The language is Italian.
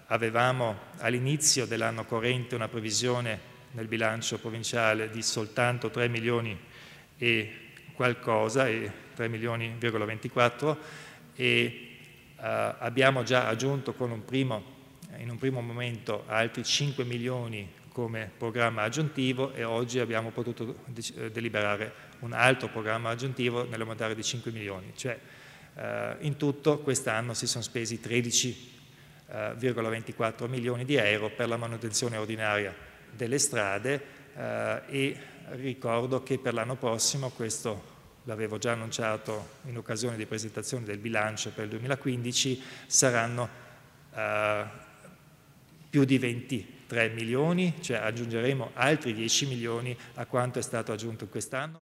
avevamo all'inizio dell'anno corrente una previsione nel bilancio provinciale di soltanto 3 milioni e qualcosa, e 3 milioni,24, e abbiamo già aggiunto in un primo momento altri 5 milioni come programma aggiuntivo, e oggi abbiamo potuto deliberare un altro programma aggiuntivo nell'ammontare di 5 milioni. Cioè in tutto quest'anno si sono spesi 13,24 milioni di euro per la manutenzione ordinaria delle strade, e ricordo che per l'anno prossimo, questo l'avevo già annunciato in occasione di presentazione del bilancio per il 2015, saranno più di 23 milioni, cioè aggiungeremo altri 10 milioni a quanto è stato aggiunto quest'anno.